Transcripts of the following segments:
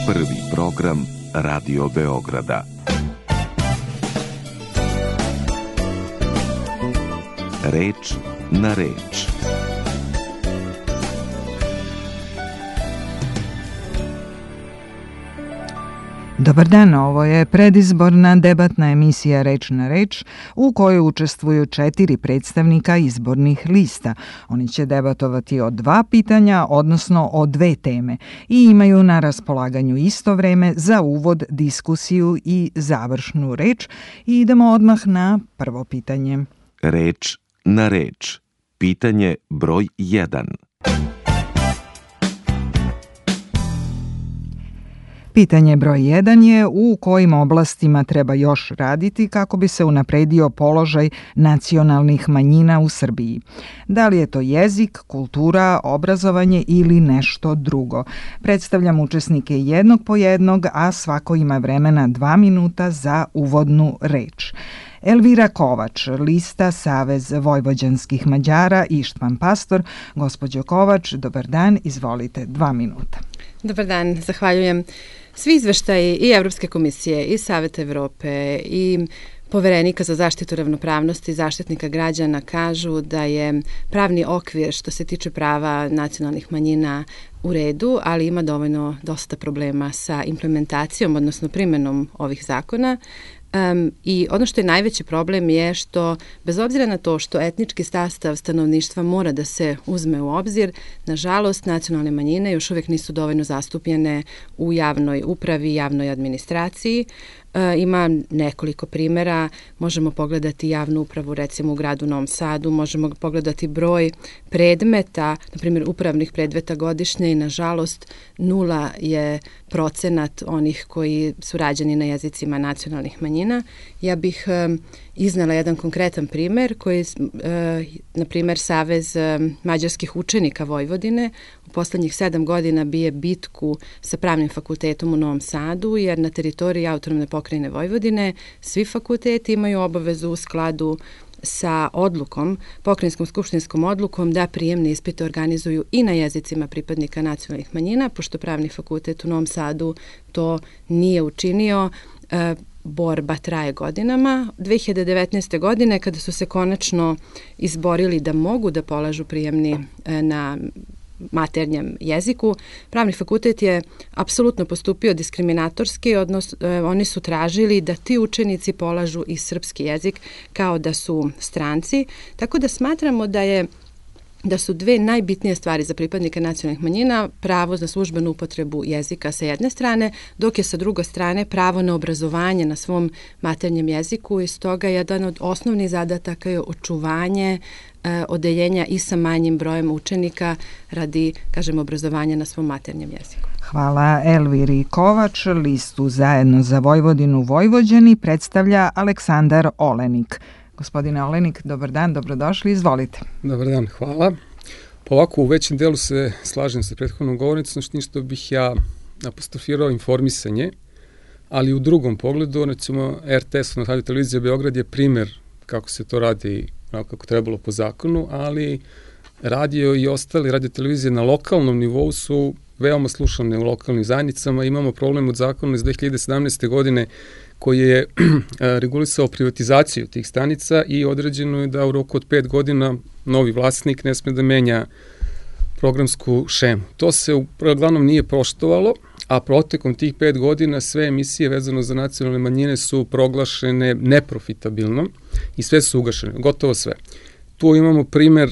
prvi program Radio Beograda. Reč na reč. Dobar dan, ovo je predizborna debatna emisija Reč na reč u kojoj učestvuju 4 predstavnika izbornih lista. Oni će debatovati o 2 pitanja, odnosno o 2 teme i imaju na raspolaganju isto vreme za uvod, diskusiju i završnu reč. I idemo odmah na prvo pitanje. Reč na reč. Pitanje broj 1. Pitanje broj 1 je u kojim oblastima treba još raditi kako bi se unapredio položaj nacionalnih manjina u Srbiji. Da li je to jezik, kultura, obrazovanje ili nešto drugo? Predstavljam učesnike jednog po jednog, a svako ima vremena 2 minuta za uvodnu reč. Elvira Kovač, lista Savez vojvođanskih Mađara, Ištvan Pastor. Gospođo Kovač, dobar dan, izvolite, 2 minuta. Dobar dan, zahvaljujem. Svi izveštaji i Evropske komisije i Saveta Evrope i Poverenika za zaštitu ravnopravnosti i zaštitnika građana kažu da je pravni okvir što se tiče prava nacionalnih manjina u redu, ali ima dosta problema sa implementacijom, odnosno primenom ovih zakona. I ono što je najveći problem je što, bez obzira na to što etnički sastav stanovništva mora da se uzme u obzir, nažalost, nacionalne manjine još uvijek nisu dovoljno zastupljene u javnoj upravi, javnoj administraciji. Ima nekoliko primjera, možemo pogledati javnu upravu recimo u gradu Novom Sadu, možemo pogledati broj predmeta, na primjer upravnih predmeta godišnje i nažalost 0 je procenat onih koji su rađeni na jezicima nacionalnih manjina. Ja bih iznala jedan konkretan primjer koji, na primjer, Savez mađarskih učenika Vojvodine u poslednjih 7 godina bije bitku sa pravnim fakultetom u Novom Sadu, jer na teritoriji autonomne pokrajine Vojvodine svi fakulteti imaju obavezu u skladu sa odlukom, pokrajinskom skupštinskom odlukom, da prijemne ispite organizuju i na jezicima pripadnika nacionalnih manjina, pošto pravni fakultet u Novom Sadu to nije učinio. Borba traje godinama. 2019. godine, kada su se konačno izborili da mogu da polažu prijemni na maternjem jeziku, pravni fakultet je apsolutno postupio diskriminatorski, odnosno oni su tražili da ti učenici polažu i srpski jezik kao da su stranci, tako da smatramo da su 2 najbitnije stvari za pripadnike nacionalnih manjina pravo za službenu upotrebu jezika sa jedne strane, dok je sa druge strane pravo na obrazovanje na svom maternjem jeziku i stoga jedan od osnovnih zadataka je očuvanje odeljenja i sa manjim brojem učenika radi, obrazovanja na svom maternjem jeziku. Hvala Elviri Kovač. Listu Zajedno za Vojvodinu Vojvođani predstavlja Aleksandar Olenik. Gospodine Olenik, dobar dan, dobrodošli, izvolite. Dobar dan, hvala. Pa ovako, u većem delu se slažem sa prethodnom govornicom, što bih ja apostrofirao informisanje, ali u drugom pogledu, recimo RTS, Radio Televizija Beograd je primer kako se to radi, kako trebalo po zakonu, ali radio i ostali radio televizije na lokalnom nivou su veoma slušane u lokalnim zajednicama. Imamo problem od zakona iz 2017. godine koji je regulisao privatizaciju tih stanica i određeno je da u roku od 5 godina novi vlasnik ne sme da menja programsku šemu. To se uglavnom nije poštovalo, a protekom tih 5 godina sve emisije vezano za nacionalne manjine su proglašene neprofitabilnom i sve su ugašene, gotovo sve. Tu imamo primer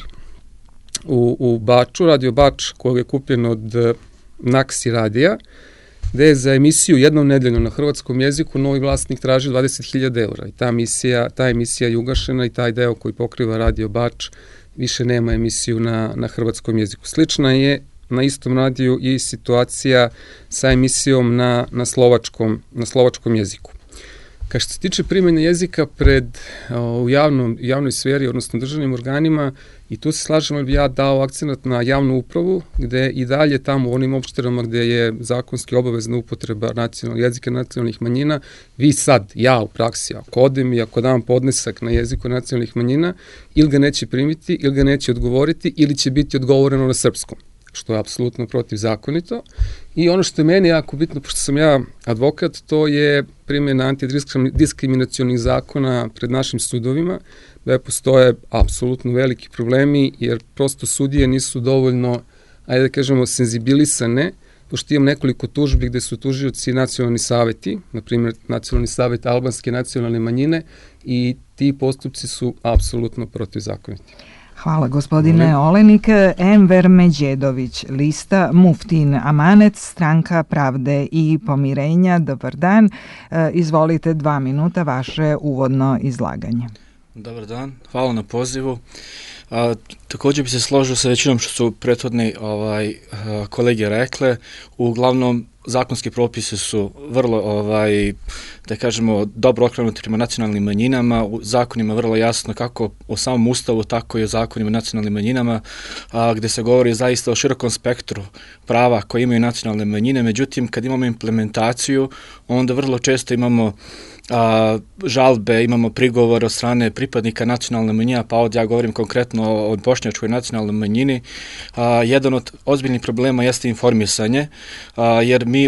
u Baču, Radio Bač, kojeg je kupljen od Naksi radija, gde je za emisiju jednom nedeljno na hrvatskom jeziku novi vlasnik tražio 20.000 eura i ta emisija je ugašena i taj deo koji pokriva Radio Bač više nema emisiju na hrvatskom jeziku. Slična je na istom radiju i situacija sa emisijom na slovačkom jeziku. Kad što se tiče primjene jezika u javnoj sferi, odnosno državnim organima, i tu se slažemo, jer bi ja dao akcenat na javnu upravu, gde i dalje tamo u onim opštinama gde je zakonski obavezna upotreba jezika nacionalnih manjina, vi sad, ja u praksi, ako odem i ako dam podnesak na jeziku nacionalnih manjina, ili ga neće primiti, ili ga neće odgovoriti, ili će biti odgovoreno na srpskom. što je apsolutno protivzakonito. I ono što je meni jako bitno, pošto sam ja advokat, to je primjena antidiskriminacionih zakona pred našim sudovima, da postoje apsolutno veliki problemi, jer prosto sudije nisu dovoljno, ajde da kažemo, senzibilisane, pošto imam nekoliko tužbi gde su tužioci nacionalni saveti, na primjer nacionalni savet albanske nacionalne manjine, i ti postupci su apsolutno protivzakoniti. Hvala gospodine Olenik. Enver Međedović, lista Muftin Amanet, Stranka pravde i pomirenja. Dobar dan. Izvolite 2 minuta vaše uvodno izlaganje. Dobar dan, hvala na pozivu. Također bi se složio sa većinom što su prethodni kolege rekle. Uglavnom, zakonski propisi su vrlo, da kažemo, dobro okrenuti prema nacionalnim manjinama. U zakonima vrlo jasno kako o samom ustavu, tako i o zakonima nacionalnim manjinama, gde se govori zaista o širokom spektru prava koje imaju nacionalne manjine. Međutim, kad imamo implementaciju, onda vrlo često imamo žalbe, imamo prigovor od strane pripadnika nacionalne manjine, pa ovdje ja govorim konkretno o bošnjačkoj nacionalnoj manjini. Jedan od ozbiljnih problema jeste informisanje, jer mi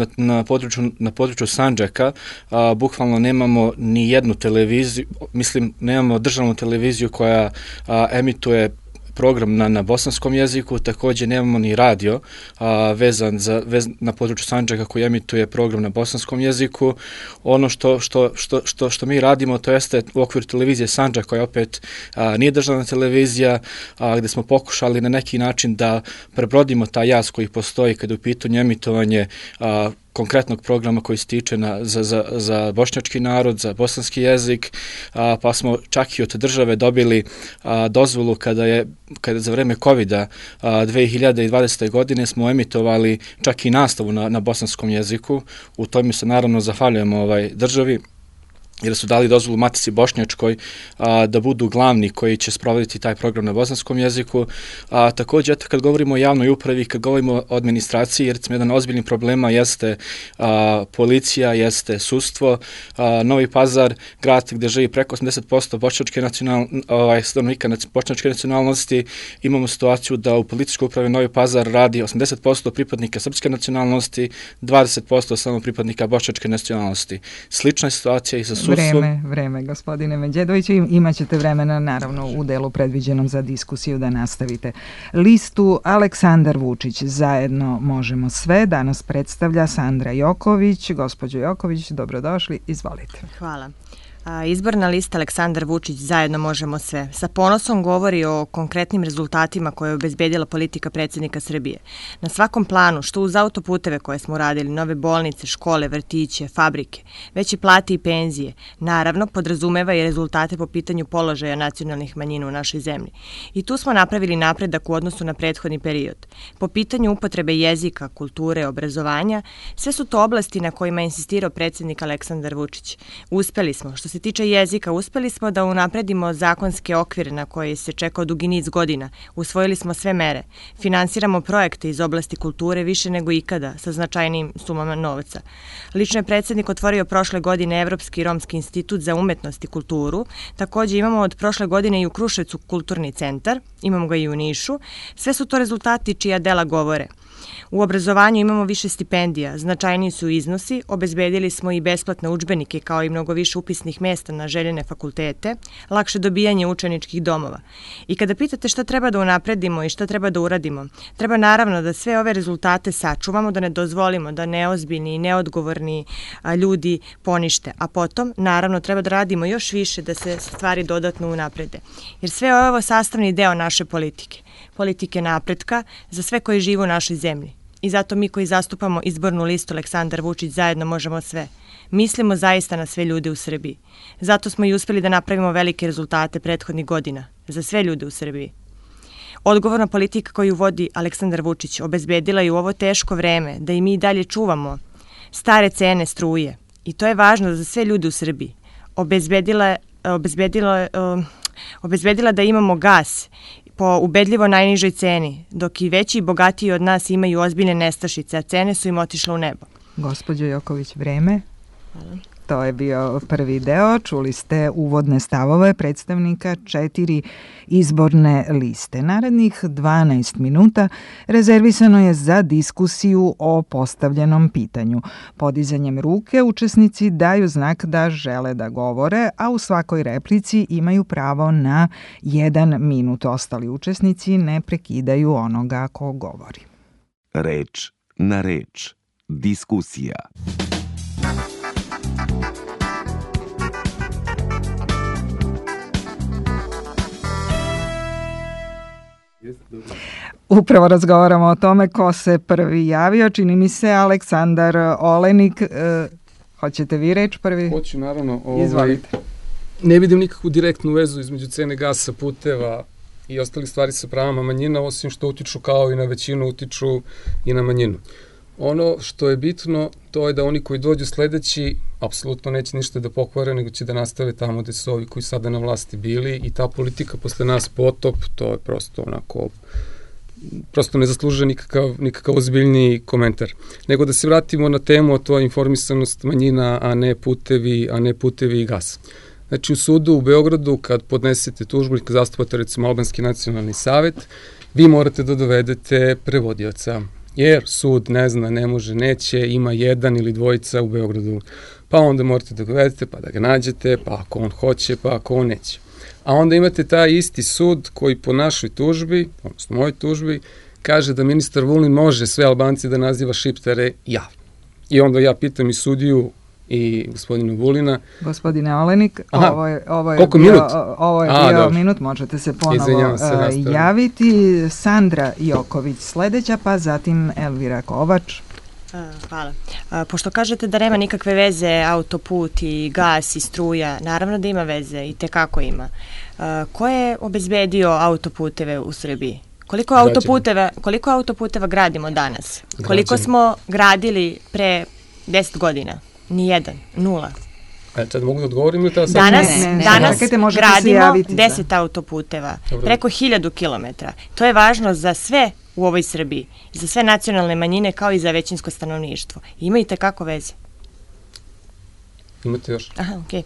na području Sandžaka bukvalno nemamo ni jednu televiziju, nemamo državnu televiziju koja emituje program na bosanskom jeziku, također nemamo ni radio vezan na području Sandžaka koji emituje program na bosanskom jeziku. Ono što mi radimo, to jeste u okviru televizije Sandžak, koja opet nije državna televizija, gde smo pokušali na neki način da prebrodimo taj jaz koji postoji kada je u pitanju emitovanje konkretnog programa koji se tiče za bošnjački narod, za bosanski jezik, pa smo čak i od države dobili dozvolu kada za vreme COVID-a 2020. godine smo emitovali čak i nastavu na bosanskom jeziku. U tome se naravno zahvaljujemo državi, jer su dali dozvolu Matici Bošnjačkoj da budu glavni koji će sprovoditi taj program na bosanskom jeziku. Također, kad govorimo o javnoj upravi, kad govorimo o administraciji, jer jedan ozbiljni problema jeste policija, jeste sudstvo. Novi Pazar, grad gde živi preko 80% stanovnika bošnjačke nacionalnosti, imamo situaciju da u policijskoj upravi Novi Pazar radi 80% pripadnika srpske nacionalnosti, 20% samo pripadnika bošnjačke nacionalnosti. Slična je situacija i sa sudstvom. Vreme, gospodine Međedoviću. Imat ćete vremena, naravno, u delu predviđenom za diskusiju da nastavite. Listu Aleksandar Vučić, Zajedno možemo sve, danas predstavlja Sandra Joković. Gospođo Joković, dobrodošli, izvolite. Hvala. Izborna lista Aleksandar Vučić, Zajedno možemo sve, sa ponosom govori o konkretnim rezultatima koje je obezbedila politika predsjednika Srbije. Na svakom planu, što uz autoputeve koje smo radili, nove bolnice, škole, vrtiće, fabrike, veće plate i penzije, naravno podrazumeva i rezultate po pitanju položaja nacionalnih manjina u našoj zemlji. I tu smo napravili napredak u odnosu na prethodni period. Po pitanju upotrebe jezika, kulture, obrazovanja, sve su to oblasti na kojima je insistirao predsjednik Aleksandar Vučić. Uspeli smo. Što se tiče jezika, uspeli smo da unapredimo zakonske okvire na koje se čekao dugi niz godina. Usvojili smo sve mere. Finansiramo projekte iz oblasti kulture više nego ikada, sa značajnim sumama novca. Lično je predsjednik otvorio prošle godine Evropski romski institut za umetnost i kulturu. Također imamo od prošle godine i u Kruševcu kulturni centar, imamo ga i u Nišu. Sve su to rezultati čija dela govore. U obrazovanju imamo više stipendija, značajniji su iznosi, obezbedili smo i besplatne udžbenike kao i mnogo više upisnih mesta na željene fakultete, lakše dobijanje učeničkih domova. I kada pitate šta treba da unapredimo i šta treba da uradimo, treba naravno da sve ove rezultate sačuvamo, da ne dozvolimo da neozbiljni i neodgovorni ljudi ponište, a potom naravno treba da radimo još više da se stvari dodatno unaprede. Jer sve je ovo sastavni deo naše politike napretka za sve koji žive u našoj zemlji. I zato mi koji zastupamo izbornu listu Aleksandar Vučić, Zajedno možemo sve, mislimo zaista na sve ljude u Srbiji. Zato smo i uspeli da napravimo velike rezultate prethodnih godina za sve ljude u Srbiji. Odgovorna politika koju vodi Aleksandar Vučić obezbedila je u ovo teško vreme da i mi dalje čuvamo stare cene struje. I to je važno za sve ljude u Srbiji. Obezbedila da imamo gas po ubedljivo najnižoj ceni, dok i veći i bogatiji od nas imaju ozbiljne nestašice, a cene su im otišle u nebo. Gospođo Joković, vreme. Hvala. To je bio prvi deo. Čuli ste uvodne stavove predstavnika 4 izborne liste. Narednih 12 minuta rezervisano je za diskusiju o postavljenom pitanju. Podizanjem ruke učesnici daju znak da žele da govore, a u svakoj replici imaju pravo na 1 minut. Ostali učesnici ne prekidaju onoga ko govori. Reč na reč. Diskusija. Upravo razgovaramo o tome ko se prvi javio. Čini mi se Aleksandar Olenik. Hoćete vi reč prvi? Hoću, naravno. Izvolite. Ne vidim nikakvu direktnu vezu između cene gasa, puteva i ostalih stvari sa pravama manjina, osim što utiču kao i na većinu, utiču i na manjinu. Ono što je bitno, to je da oni koji dođu sledeći apsolutno neće ništa da pokvare, nego će da nastave tamo gde su ovi koji sada na vlasti bili i ta politika posle nas potop, to je prosto onako, prosto ne zaslužuje nikakav ozbiljniji komentar. Nego da se vratimo na temu, a to je informisanost manjina, a ne putevi i gas. Znači u sudu u Beogradu kad podnesete tužbu i kad zastupate recimo Albanski nacionalni savet, vi morate da dovedete prevodioca. Jer sud ne zna, ne može, neće, ima 1 ili 2 u Beogradu. Pa onda morate da ga vedete, pa da ga nađete, pa ako on hoće, pa ako on neće. A onda imate taj isti sud koji po našoj tužbi, odnosno mojoj tužbi, kaže da ministar Vulin može sve Albanci da naziva šiptare javno. I onda ja pitam i sudiju i gospodina Vulina. Gospodine Olenik, ovo je bio minut, možete se ponovo javiti. Sandra Joković sledeća, pa zatim Elvira Kovač. Hvala. Pošto kažete da nema nikakve veze autoput i gas i struja, naravno da ima veze i tekako ima. Ko je obezbedio autoputeve u Srbiji? Koliko autoputeva gradimo danas? Koliko smo gradili pre 10 godina? Nijedan, 0. Sad mogu da odgovorim ili ta sad? Danas gradimo 10 autoputeva, preko 1000 kilometara. To je važno za sve u ovoj Srbiji, za sve nacionalne manjine kao i za većinsko stanovništvo. Ima i tekako veze. Imate još? Aha, okej.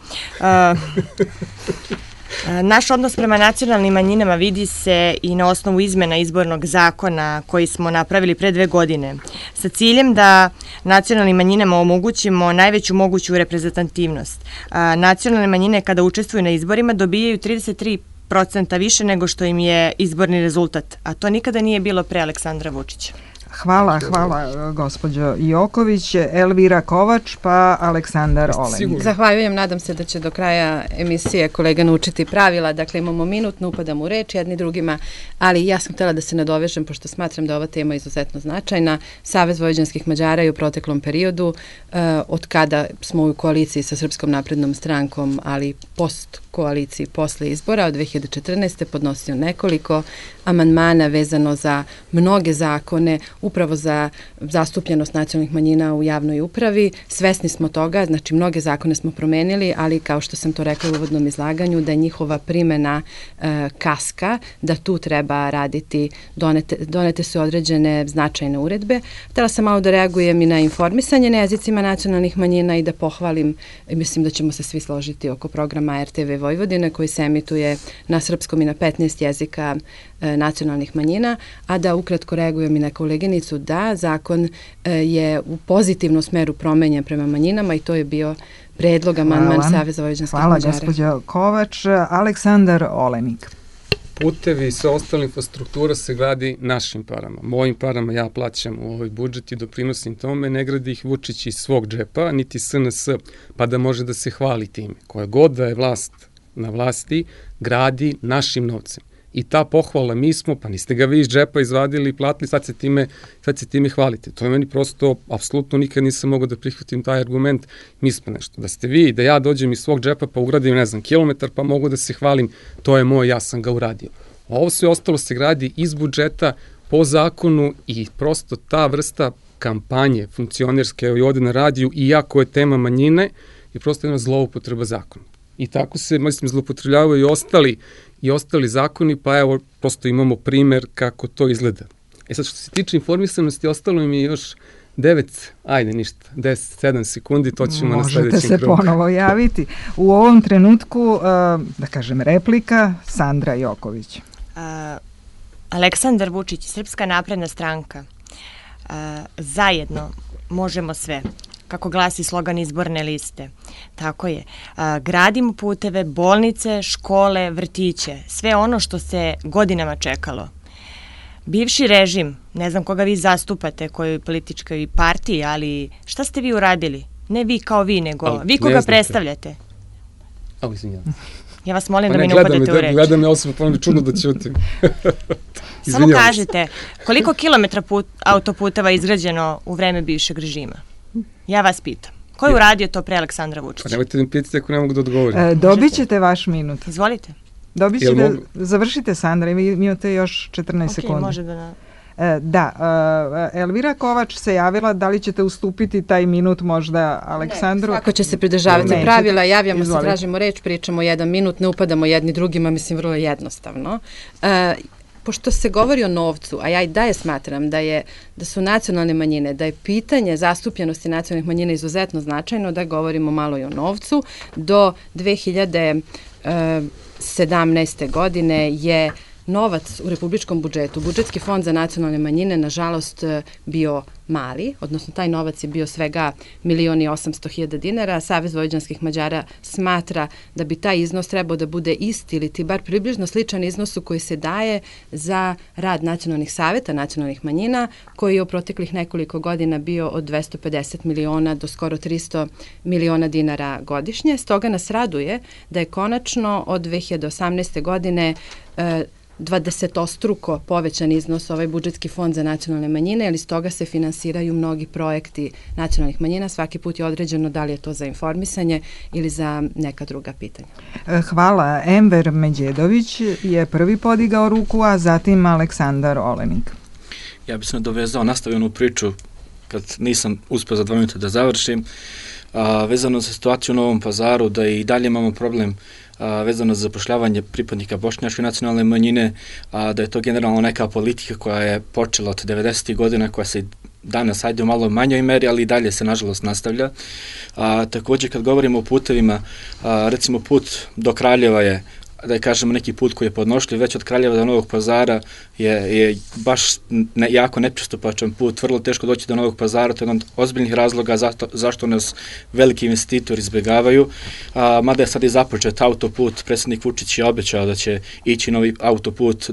Naš odnos prema nacionalnim manjinama vidi se i na osnovu izmena izbornog zakona koji smo napravili pre 2 godine, sa ciljem da nacionalnim manjinama omogućimo najveću moguću reprezentativnost. Nacionalne manjine kada učestvuju na izborima dobijaju 33% više nego što im je izborni rezultat, a to nikada nije bilo pre Aleksandra Vučića. Hvala gospođo Joković. Elvira Kovač, pa Aleksandar Olenik. Zahvaljujem, nadam se da će do kraja emisije kolega naučiti pravila. Dakle, imamo minut, ne upadamo u reč jedni drugima, ali ja sam htjela da se nadovežem, pošto smatram da ova tema izuzetno značajna. Savez vojvođanskih Mađara je u proteklom periodu, od kada smo u koaliciji sa Srpskom naprednom strankom, ali post koaliciji posle izbora od 2014. podnosio nekoliko amandmana vezano za mnoge zakone, upravo za zastupljenost nacionalnih manjina u javnoj upravi. Svesni smo toga, znači mnoge zakone smo promenili, ali kao što sam to rekla u uvodnom izlaganju, da je njihova primena kaska, da tu treba raditi, donete su određene značajne uredbe. Htela sam malo da reagujem i na informisanje na jezicima nacionalnih manjina i da pohvalim, mislim da ćemo se svi složiti oko programa RTV Vojvodine koji se emituje na srpskom i na 15 jezika nacionalnih manjina, a da ukratko reagujem i na koleginicu da zakon je u pozitivnom smeru promenjen prema manjinama i to je bio predlog amandman Saveza vojvođanskih Mađara. Hvala gospođo Kovač. Aleksandar Olenik. Putevi i sve ostale infrastruktura se gradi našim parama. Mojim parama ja plaćam u ovoj budžet i doprinosim tome, ne gradi ih Vučić iz svog džepa, niti SNS, pa da može da se hvali time. Koja god da je vlast na vlasti, gradi našim novcem. I ta pohvala mi smo, pa niste ga vi iz džepa izvadili i platili, sad se time hvalite. To je meni prosto, apsolutno nikad nisam mogao da prihvatim taj argument, mi smo nešto. Da ste vi, da ja dođem iz svog džepa pa ugradim, ne znam, kilometar pa mogu da se hvalim, to je moj, ja sam ga uradio. Ovo sve ostalo se gradi iz budžeta po zakonu i prosto ta vrsta kampanje funkcionerske i ovde na radiju, iako je tema manjine, je prosto jedna zloupotreba zakona. I tako se, mislim, zloupotrebljavaju i ostali zakoni, pa evo, prosto imamo primer kako to izgleda. Sad, što se tiče informisanosti, ostalo mi je još 10-7 sekundi, to ćemo na sledećem Možete se krugu. ponovo javiti. U ovom trenutku, da kažem, replika Sandra Joković. Aleksandar Vučić, Srpska napredna stranka, zajedno možemo sve, kako glasi slogan izborne liste. Tako je. Gradimo puteve, bolnice, škole, vrtiće, sve ono što se godinama čekalo. Bivši režim, ne znam koga vi zastupate, kojoj političkoj partiji, ali šta ste vi uradili? Ne vi kao vi, nego vi koga predstavljate. Izvinjavam. Ja vas molim da mi ne upadete u reč. Gledam je osoba, pa mi čudno da ćutim. Samo kažete, koliko kilometra autoputeva je izgrađeno u vreme bivšeg režima? Ja vas pitam. Ko je uradio to pre Aleksandra Vučića? Pa nemojte mi pitati ako ne mogu da odgovorim. Dobit ćete vaš minut. Izvolite. Dobit ćete, završite Sandra, vi imate još 14 sekundi. Može da... Da, Elvira Kovač se javila, da li ćete ustupiti taj minut možda Aleksandru? Ne, svako će se pridržavati pravila, javljamo se, tražimo reč, pričamo 1 minut, ne upadamo jedni drugima, mislim vrlo jednostavno. Pošto se govori o novcu, a ja i dalje smatram da su nacionalne manjine, da je pitanje zastupljenosti nacionalnih manjina izuzetno značajno, da govorimo malo i o novcu. Do 2017. godine je novac u republičkom budžetu, budžetski fond za nacionalne manjine, nažalost, bio mali, odnosno taj novac je bio svega 1.800.000 dinara. Savez vojvođanskih Mađara smatra da bi taj iznos trebao da bude isti ili ti bar približno sličan iznosu koji se daje za rad nacionalnih saveta, nacionalnih manjina, koji je u proteklih nekoliko godina bio od 250 miliona do skoro 300 miliona dinara godišnje. Stoga nas raduje da je konačno od 2018. godine 20-ostruko povećan iznos ovaj budžetski fond za nacionalne manjine, jer iz toga se finansiraju mnogi projekti nacionalnih manjina. Svaki put je određeno da li je to za informisanje ili za neka druga pitanja. Hvala. Enver Međedović je prvi podigao ruku, a zatim Aleksandar Olenik. Ja bih se nadovezao, nastavio onu priču kad nisam uspeo za 2 minuta da završim, vezano za situaciju u Novom Pazaru, da i dalje imamo problem vezano za zapošljavanje pripadnika bošnjačke nacionalne manjine, da je to generalno neka politika koja je počela od 90. godina, koja se danas ajde u malo manjoj meri, ali i dalje se nažalost nastavlja. Također kad govorimo o putevima, recimo put do Kraljeva je, da kažemo, neki put koji je podnošljiv, već od Kraljeva do Novog Pazara je baš jako nepristupačan put, vrlo teško doći do Novog Pazara, to je jedan od ozbiljnih razloga zašto nas veliki investitori izbjegavaju, mada je sad i započet autoput, predsjednik Vučić je obećao da će ići novi autoput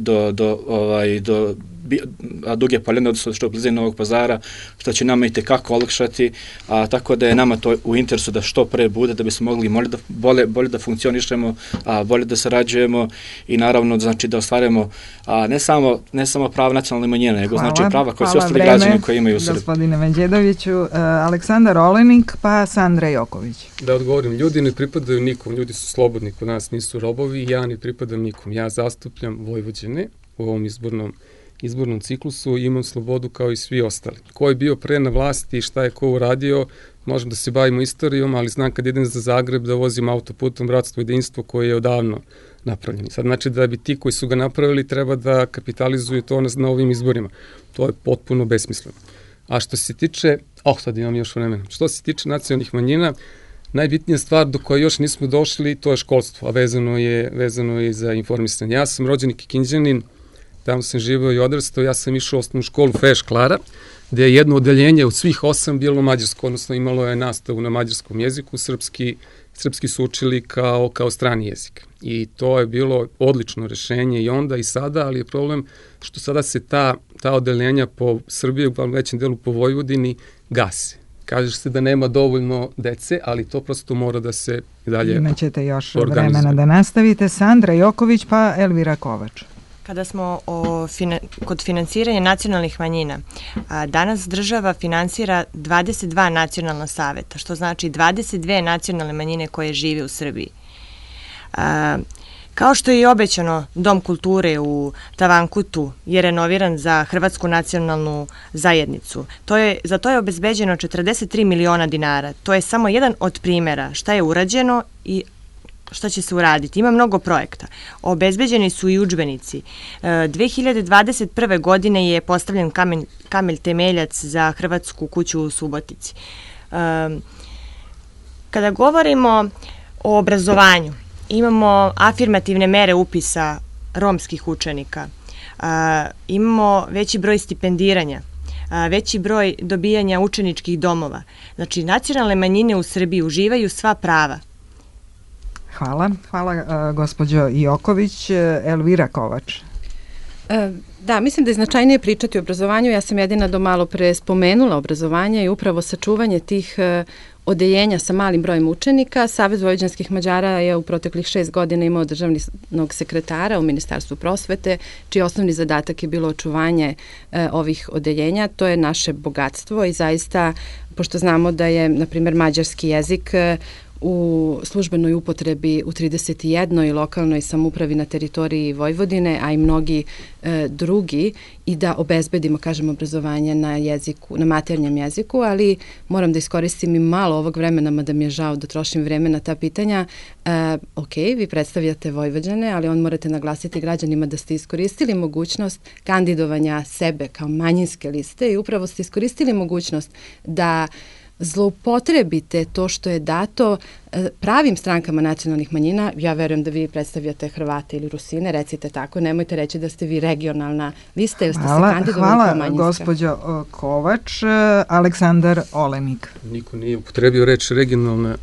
do Duge Poljane, odnosno što je blizini Novog Pazara, što će nama i tekako olakšati, tako da je nama to u interesu da što pre bude, da bismo mogli bolje da funkcionišemo, bolje da sarađujemo i naravno znači da ostvarimo ne samo prava nacionalne manjine, nego znači prava koje sve ostali građani koji imaju u Srbiji. Gospodine Međedoviću, Aleksandar Olenik pa Sandra Joković. Da odgovorim, ljudi ne pripadaju nikom, ljudi su slobodni, kod nas nisu robovi, ja ne pripadam nikom, ja zastupljam Vojvođane u ovom izbornom ciklusu i imam slobodu kao i svi ostali. Ko je bio pre na vlasti i šta je ko uradio, možemo da se bavimo istorijom, ali znam kad idem za Zagreb da vozim autoputom Bratstvo i jedinstvo koje je odavno napravljeno. Sad znači da bi ti koji su ga napravili treba da kapitalizuju to na ovim izborima. To je potpuno besmisleno. A što se tiče, sad imam još vremena, što se tiče nacionalnih manjina, najbitnija stvar do koje još nismo došli, to je školstvo, a vezano je za informisanje. Ja sam rođeni Kikindžanin, tamo sam živeo i odrastao, ja sam išao u osnovnu školu Feš Klara, gde je jedno odeljenje od svih 8 bilo mađarsko, odnosno imalo je nastavu na mađarskom jeziku, srpski su učili kao strani jezik. I to je bilo odlično rešenje i onda i sada, ali je problem što sada se ta odeljenja po Srbiji, u većem delu po Vojvodini, gase. Kažeš se da nema dovoljno dece, ali to prosto mora da se dalje organizuje. Imaćete još vremena da nastavite. Sandra Joković pa Elvira Kovač. Kada smo kod finansiranja nacionalnih manjina, danas država finansira 22 nacionalna saveta, što znači 22 nacionalne manjine koje žive u Srbiji. Kao što je i obećano, Dom kulture u Tavankutu je renoviran za Hrvatsku nacionalnu zajednicu. Za to je obezbeđeno 43 miliona dinara. To je samo jedan od primera šta je urađeno i šta će se uraditi? Ima mnogo projekta. Obezbeđeni su i udžbenici. 2021. godine je postavljen kamen temeljac za Hrvatsku kuću u Subotici. Kada govorimo o obrazovanju, imamo afirmativne mere upisa romskih učenika, imamo veći broj stipendiranja, veći broj dobijanja učeničkih domova. Znači, nacionalne manjine u Srbiji uživaju sva prava. Hvala gospođo Joković. Elvira Kovač. Da, mislim da je značajnije pričati o obrazovanju. Ja sam jedina do malo pre spomenula obrazovanje i upravo sačuvanje tih odeljenja sa malim brojem učenika. Savez vojvođanskih Mađara je u proteklih 6 godina imao državnog sekretara u Ministarstvu prosvete, čiji osnovni zadatak je bilo očuvanje ovih odeljenja. To je naše bogatstvo i zaista, pošto znamo da je, na primjer, mađarski jezik u službenoj upotrebi u 31. lokalnoj samoupravi na teritoriji Vojvodine, a i mnogi drugi, i da obezbedimo, kažem, obrazovanje na jeziku, na maternjem jeziku, ali moram da iskoristim i malo ovog vremena, mada mi je žao da trošim vreme na ta pitanja. Ok, vi predstavljate Vojvođane, ali on morate naglasiti građanima da ste iskoristili mogućnost kandidovanja sebe kao manjinske liste i upravo ste iskoristili mogućnost da zloupotrebite to što je dato pravim strankama nacionalnih manjina. Ja verujem da vi predstavljate Hrvate ili Rusine, recite tako, nemojte reći da ste vi regionalna lista, jer ste se kandidovali kao manjinska. Hvala, gospođo Kovač. Aleksandar Olenik. Niko nije upotrebio reč regionalna,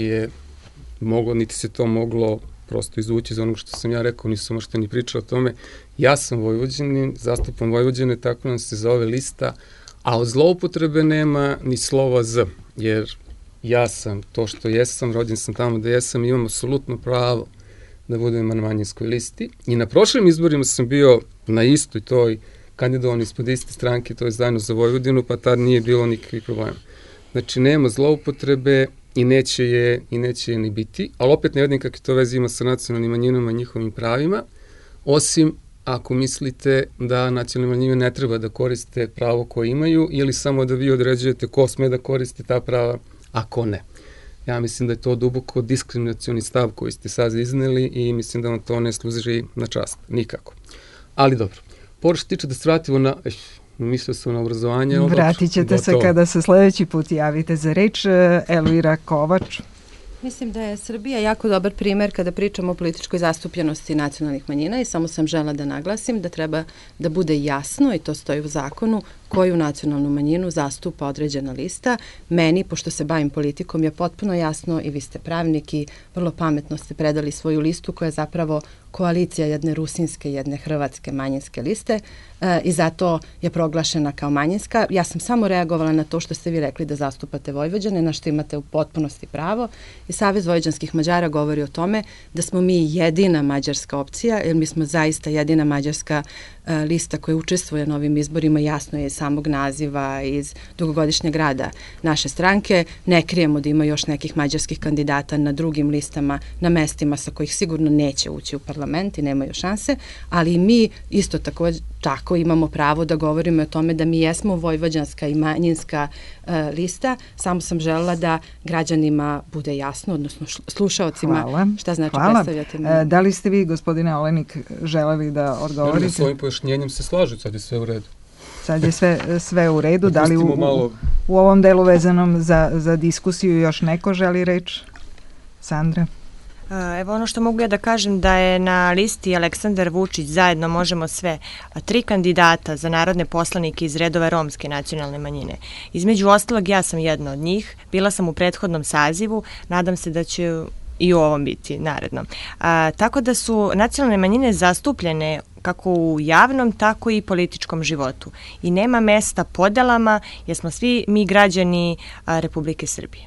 niti se to moglo prosto izvući iz onog što sam ja rekao, nisam možda ni pričao o tome. Ja sam Vojvođanin, zastupam Vojvođane, tako nam se zove lista, a od zloupotrebe nema ni slova Z, jer ja sam to što jesam, rođen sam tamo da jesam, imam apsolutno pravo da budem na manjinskoj listi. I na prošlim izborima sam bio na istoj toj, kandidovan ispod iste stranke, to je Zajedno za Vojvodinu, pa tad nije bilo nikakvih problema. Znači, nema zloupotrebe i neće je ni biti, ali opet ne vidim kakve to veze ima sa nacionalnim manjinama i njihovim pravima, osim ako mislite da nacionalne manjine ne treba da koriste pravo koje imaju ili samo da vi određujete ko sme da koristi ta prava, a ko ne. Ja mislim da je to duboko diskriminacioni stav koji ste sad izneli i mislim da vam to ne služi na čast. Nikako. Ali dobro. Što tiče da se vratimo na... Mislio sam na obrazovanje. Vratit ćete se kada se sledeći put javite za reč. Elvira Kovač. Mislim da je Srbija jako dobar primer kada pričamo o političkoj zastupljenosti nacionalnih manjina i samo sam žela da naglasim da treba da bude jasno, i to stoji u zakonu, koju nacionalnu manjinu zastupa određena lista. Meni, pošto se bavim politikom, je potpuno jasno i vi ste pravnik i vrlo pametno ste predali svoju listu koja je zapravo koalicija jedne rusinske i jedne hrvatske manjinske liste i zato je proglašena kao manjinska. Ja sam samo reagovala na to što ste vi rekli da zastupate Vojvođane, na što imate u potpunosti pravo. I Savez vojvođanskih Mađara govori o tome da smo mi jedina mađarska opcija, jer mi smo zaista jedina mađarska lista koja učestvuje na ovim izborima, jasno je iz samog naziva, iz dugogodišnjeg rada naše stranke. Ne krijemo da ima još nekih mađarskih kandidata na drugim listama, na mestima sa kojih sigurno neće ući u parlament i nemaju šanse, ali mi isto tako imamo pravo da govorimo o tome da mi jesmo vojvođanska i manjinska lista. Samo sam želela da građanima bude jasno, odnosno slušaocima, šta znači predstavljati. Da li ste vi, gospodine Olenik, želeli da odgovorite? S ovim pojašnjenjem se slažu, sad je sve u redu. Sad je sve u redu. Da li u ovom delu vezanom za diskusiju još neko želi reč? Sandra? Evo ono što mogu ja da kažem da je na listi Aleksandar Vučić Zajedno možemo sve 3 kandidata za narodne poslanike iz redova romske nacionalne manjine. Između ostalog ja sam jedna od njih, bila sam u prethodnom sazivu, nadam se da će i u ovom biti narednom. Tako da su nacionalne manjine zastupljene kako u javnom, tako i političkom životu. I nema mesta podelama jer smo svi mi građani Republike Srbije.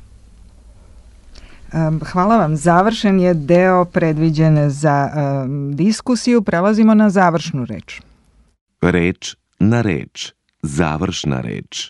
Hvala vam. Završen je deo predviđen za diskusiju. Prelazimo na završnu reč. Reč na reč. Završna reč.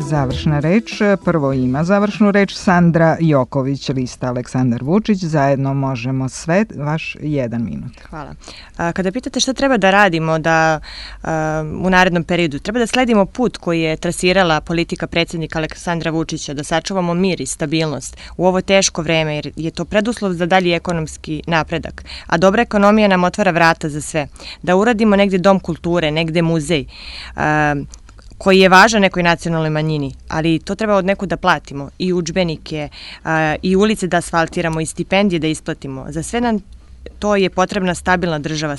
završna reč. Prvo ima završnu reč Sandra Joković, lista Aleksandar Vučić, zajedno možemo sve, vaš 1 minut. Hvala. Kada pitate šta treba da radimo da u narednom periodu, treba da sledimo put koji je trasirala politika predsjednika Aleksandra Vučića, da sačuvamo mir i stabilnost u ovo teško vreme, jer je to preduslov za dalji ekonomski napredak. A dobra ekonomija nam otvara vrata za sve. Da uradimo negde dom kulture, negde muzej, koji je važan nekoj nacionalnoj manjini, ali to treba od nekud da platimo, i udžbenike, i ulice da asfaltiramo, i stipendije da isplatimo. Za sve nam to je potrebna stabilna država,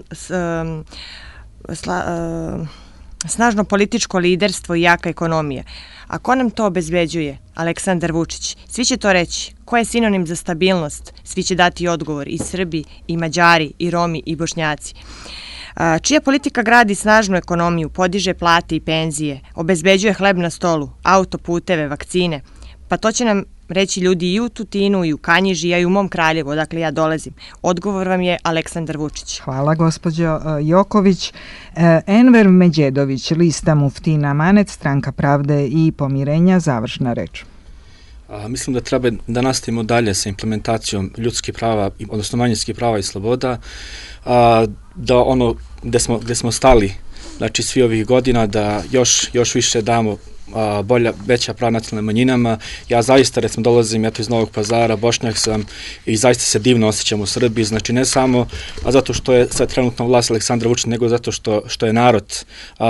snažno političko liderstvo i jaka ekonomija. A ko nam to obezbeđuje? Aleksandar Vučić. Svi će to reći. Ko je sinonim za stabilnost? Svi će dati odgovor, i Srbi, i Mađari, i Romi, i Bošnjaci. Čija politika gradi snažnu ekonomiju, podiže plate i penzije, obezbeđuje hleb na stolu, autoputeve, vakcine. Pa to će nam reći ljudi i u Tutinu, i u Kanjiži, a i u mom Kraljevu, odakle ja dolazim. Odgovor vam je Aleksandar Vučić. Hvala, gospođo Joković. Enver Međedović, lista Muftina Amanet, Stranka pravde i pomirenja, završna reč. Mislim da treba da nastavimo dalje sa implementacijom ljudskih prava, odnosno manjinskih prava i sloboda, da ono gde smo stali, znači svi ovih godina, da još više damo veća prava nacionalnim manjinama. Ja zaista, recimo, dolazim iz Novog Pazara, Bošnjak sam i zaista se divno osjećam u Srbiji, znači ne samo zato što je sad trenutno vlast Aleksandra Vučića, nego zato što je narod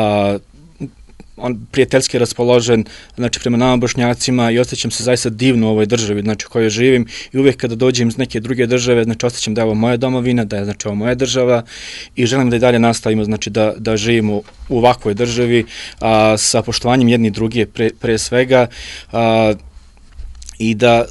on prijateljski raspoložen, znači prema nama Bošnjacima, i osjećam se zaista divno u ovoj državi, znači u kojoj živim, i uvijek kada dođem iz neke druge države, znači osjećam da je ovo moja domovina, da je znači ovo moja država, i želim da i dalje nastavimo, znači da živimo u ovakvoj državi sa poštovanjem jedni drugi pre svega, i da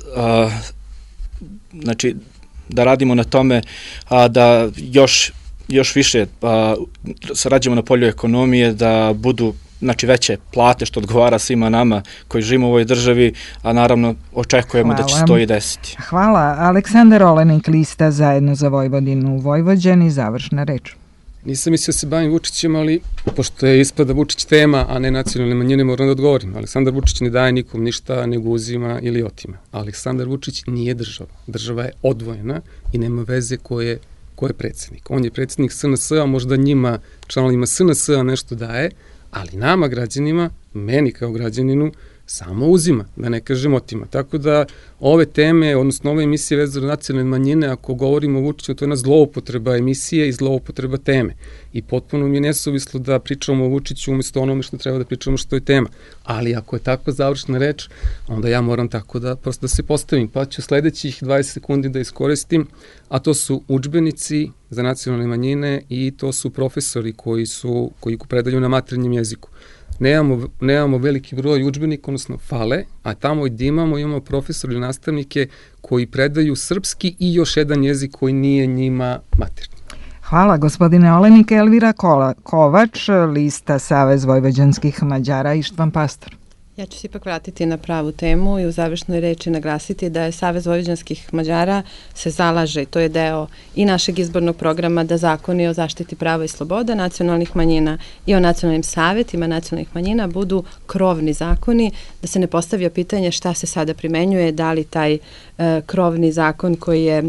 znači da radimo na tome da još više sarađujemo na polju ekonomije, da budu znači veće plate, što odgovara svima nama koji živimo u ovoj državi, a naravno očekujemo da će se to i desiti. Hvala. Aleksandar Olenik, lista Zajedno za Vojvodinu u Vojvođani, završna reč. Nisam mislio da se bavim Vučićem, ali pošto je ispada Vučić tema, a ne nacionalne manjine, moram da odgovorim. Aleksandar Vučić ne daje nikom ništa, nego uzima ili otima. Aleksandar Vučić nije država. Država je odvojena i nema veze ko je predsjednik. On je predsjednik SNS-a, možda njima, članovima SNS-a nešto daje, ali nama, građanima, meni kao građaninu, samo uzima, da ne kažem otima. Tako da ove teme, odnosno ove emisije vezane za nacionalne manjine, ako govorimo o Vučiću, to je jedna zloupotreba emisije i zloupotreba teme. I potpuno mi je nesuvislo da pričamo o Vučiću umjesto onome što treba da pričamo što je tema. Ali ako je tako završna reč, onda ja moram tako da prosto da se postavim. Pa ću sledećih 20 sekundi da iskoristim, a to su udžbenici za nacionalne manjine i to su profesori koji predaju na maternjem jeziku. Nemamo veliki broj udžbenika, odnosno fale, a tamo gdje imamo profesori ili nastavnike koji predaju srpski i još jedan jezik koji nije njima materni. Hvala, gospodine Olenik. Elvira Kovač, lista Savez vojvođanskih Mađara, Ištvan Pastor. Ja ću se ipak vratiti na pravu temu i u završnoj reči naglasiti da je Savez vojvođanskih Mađara se zalaže, to je deo i našeg izbornog programa, da zakoni o zaštiti prava i sloboda nacionalnih manjina i o nacionalnim savetima nacionalnih manjina budu krovni zakoni, da se ne postavlja pitanje šta se sada primenjuje, da li taj krovni zakon koji je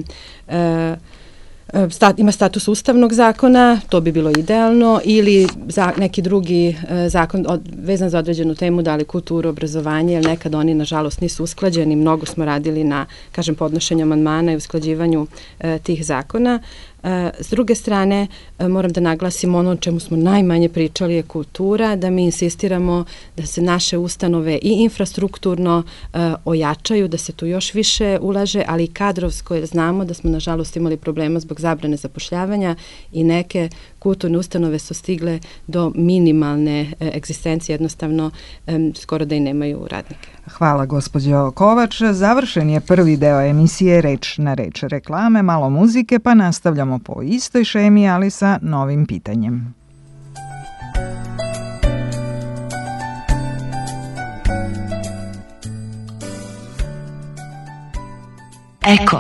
ima status ustavnog zakona, to bi bilo idealno, ili neki drugi zakon vezan za određenu temu, da li kulturu, obrazovanje, jer nekad oni, nažalost, nisu usklađeni. Mnogo smo radili na, kažem, podnošenju amandmana i usklađivanju tih zakona. S druge strane, moram da naglasim ono o čemu smo najmanje pričali je kultura, da mi insistiramo da se naše ustanove i infrastrukturno ojačaju, da se tu još više ulaže, ali i kadrovsko, jer znamo da smo nažalost imali problema zbog zabrane zapošljavanja i neke kulturne ustanove su stigle do minimalne egzistencije, jednostavno skoro da i nemaju radnike. Hvala, gospođo Kovač. Završen je prvi deo emisije Reč na reč, reklame, malo muzike, pa nastavljamo po istoj šemi, ali sa novim pitanjem. Eko.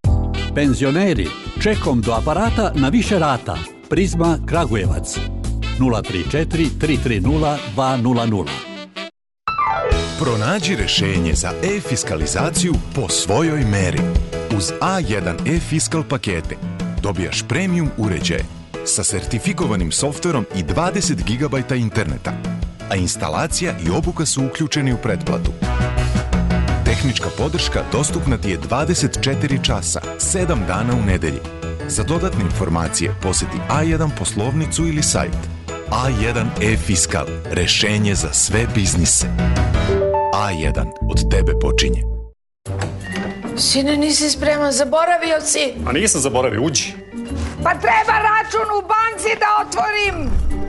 Penzioneri, čekom do aparata na više rata. Prizma Kragujevac. 034 330 200. Pronađi rešenje za e-fiskalizaciju po svojoj meri. Uz A1 e-fiskal pakete dobijaš premium uređaje sa sertifikovanim softverom i 20 GB interneta, a instalacija i obuka su uključeni u pretplatu. Tehnička podrška dostupna ti je 24 časa, 7 dana u nedelji. Za dodatne informacije poseti A1 poslovnicu ili sajt. A1 e-fiskal, rešenje za sve biznise. A1 od tebe počinje. Sine, nisi spreman, zaboravio si. A nisam zaboravio, uđi. Pa treba račun u banci da otvorim.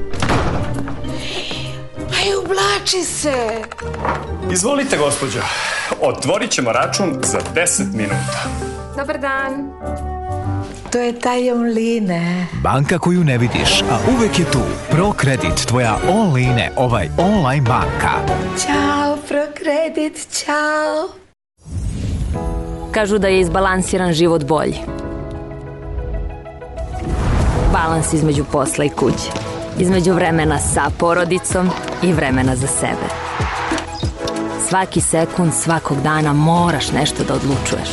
Aj, ublači se. Izvolite, gospođo. Otvorit ćemo račun za 10 minuta. Dobar dan. To je taj Online. Banka koju ne vidiš, a uvek je tu. ProKredit, tvoja online, online banka. Ćao, ProKredit, ćao. Kažu da je izbalansiran život bolji. Balans između posla i kuće. Između vremena sa porodicom i vremena za sebe. Svaki sekund, svakog dana moraš nešto da odlučuješ.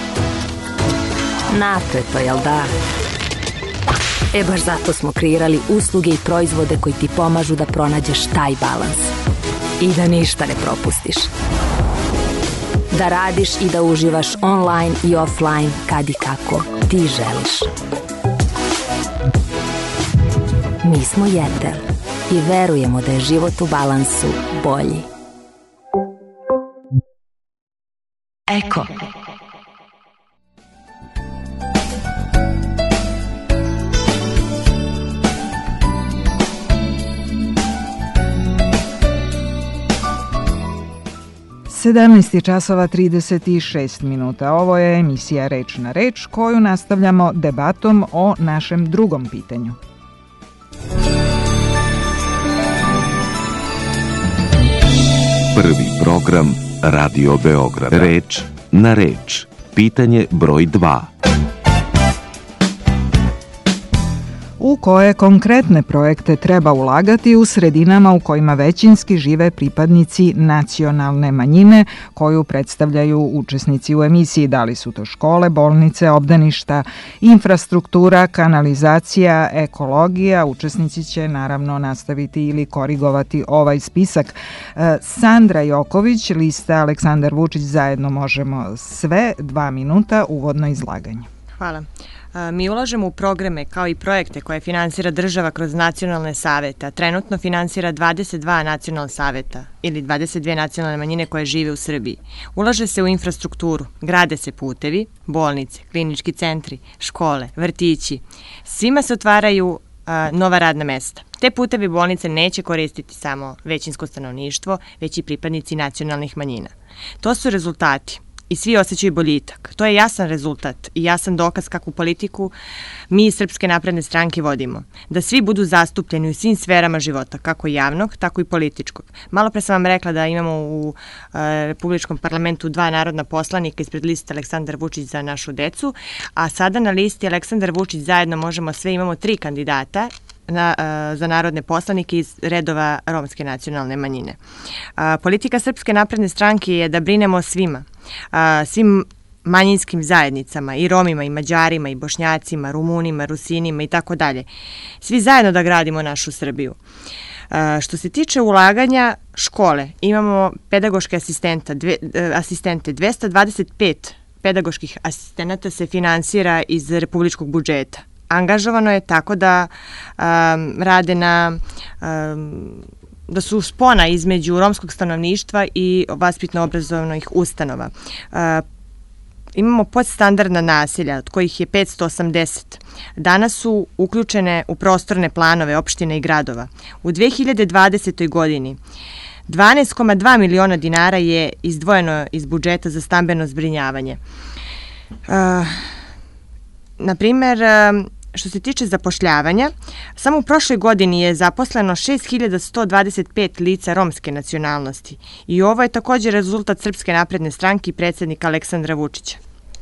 Napeto, jel da? Baš zato smo kreirali usluge i proizvode koji ti pomažu da pronađeš taj balans. I da ništa ne propustiš. Da radiš i da uživaš online i offline kad i kako ti želiš. Mi smo Jetel i verujemo da je život u balansu bolji. Eko. časova 36 minuta. Ovo je emisija Reč na reč koju nastavljamo debatom o našem drugom pitanju. Prvi program Radio Beograd. Reč na reč. Pitanje broj 2. U koje konkretne projekte treba ulagati u sredinama u kojima većinski žive pripadnici nacionalne manjine koju predstavljaju učesnici u emisiji? Da li su to škole, bolnice, obdaništa, infrastruktura, kanalizacija, ekologija? Učesnici će naravno nastaviti ili korigovati ovaj spisak. Sandra Joković, lista Aleksandar Vučić, Zajedno možemo sve, 2 minuta, uvodno izlaganje. Hvala. Mi ulažemo u programe kao i projekte koje finansira država kroz nacionalne savete, a trenutno finansira 22 nacionalna saveta ili 22 nacionalne manjine koje žive u Srbiji. Ulaže se u infrastrukturu, grade se putevi, bolnice, klinički centri, škole, vrtići. Svima se otvaraju nova radna mesta. Te putevi bolnice neće koristiti samo većinsko stanovništvo, već i pripadnici nacionalnih manjina. To su rezultati. I svi osjećaju boljitak. To je jasan rezultat i jasan dokaz kakvu politiku mi iz Srpske napredne stranke vodimo. Da svi budu zastupljeni u svim sferama života, kako javnog, tako i političkog. Malo pre sam vam rekla da imamo u Republičkom parlamentu 2 narodna poslanika ispred liste Aleksandar Vučić za našu decu, a sada na listi Aleksandar Vučić Zajedno možemo sve imamo 3 kandidata za narodne poslanike iz redova romske nacionalne manjine. Politika Srpske napredne stranke je da brinemo o svima, svim manjinskim zajednicama, i Romima, i Mađarima, i Bošnjacima, Rumunima, Rusinima i tako dalje. Svi zajedno da gradimo našu Srbiju. Što se tiče ulaganja škole, imamo pedagoške asistente, 225 pedagoških asistenata se finansira iz republičkog budžeta. Angažovano je tako da rade da su spona između romskog stanovništva i vaspitno-obrazovnih ustanova. Imamo podstandardna naselja, od kojih je 580. Danas su uključene u prostorne planove opštine i gradova. U 2020. godini 12,2 miliona dinara je izdvojeno iz budžeta za stambeno zbrinjavanje. Na primer, što se tiče zapošljavanja, samo u prošloj godini je zaposleno 6125 lica romske nacionalnosti i ovo je također rezultat Srpske napredne stranke i predsjednika Aleksandra Vučića.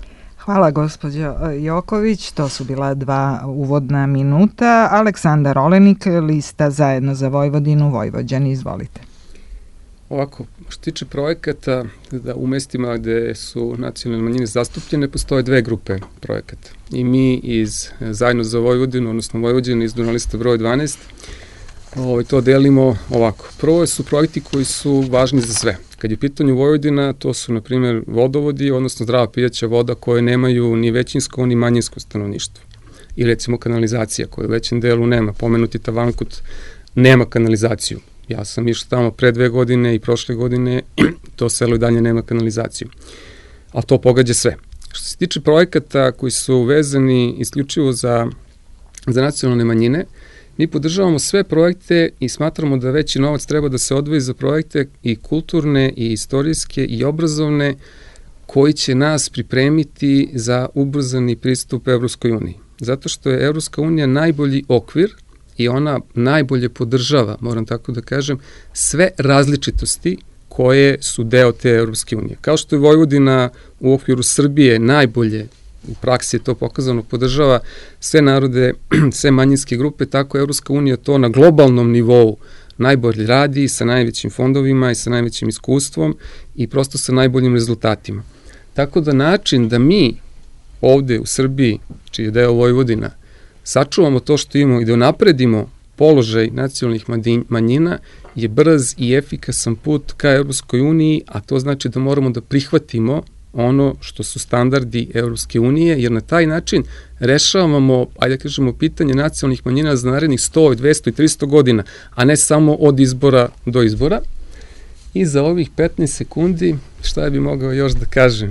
Hvala gospođo Joković, to su bila 2 uvodna minuta. Aleksandar Olenik, lista Zajedno za Vojvodinu, Vojvođani, izvolite. Ovako, što tiče projekata, da u mestima gde su nacionalne manjine zastupljene, postoje 2 grupe projekata. I mi iz Zajedno za Vojvodinu, odnosno Vojvođani iz Dunalista broj 12, to delimo ovako. Prvo su projekti koji su važni za sve. Kad je u pitanju Vojvodina, to su, na primjer, vodovodi, odnosno zdrava pijaća voda koje nemaju ni većinsko ni manjinsko stanovništvo. I recimo kanalizacija koja u većem delu nema. Pomenuti Tavankut nema kanalizaciju. Ja sam išao tamo pre 2 godine i prošle godine, to selo i dalje nema kanalizaciju. A to pogađa sve. Što se tiče projekata koji su vezani isključivo za nacionalne manjine, mi podržavamo sve projekte i smatramo da veći novac treba da se odvoji za projekte i kulturne, i istorijske, i obrazovne, koji će nas pripremiti za ubrzani pristup Evropskoj uniji. Zato što je Evropska unija najbolji okvir i ona najbolje podržava, moram tako da kažem, sve različitosti koje su deo te Evropske unije. Kao što je Vojvodina u okviru Srbije najbolje, u praksi je to pokazano, podržava sve narode, sve manjinske grupe, tako Evropska unija to na globalnom nivou najbolje radi, sa najvećim fondovima i sa najvećim iskustvom i prosto sa najboljim rezultatima. Tako da način da mi ovde u Srbiji, čiji je deo Vojvodina, sačuvamo to što imamo i da napredimo položaj nacionalnih manjina je brz i efikasan put ka Evropskoj uniji, a to znači da moramo da prihvatimo ono što su standardi Evropske unije, jer na taj način rešavamo, ajde da kažemo, pitanje nacionalnih manjina za narednih 100, 200 i 300 godina, a ne samo od izbora do izbora. I za ovih 15 sekundi, šta bi mogao još da kažem?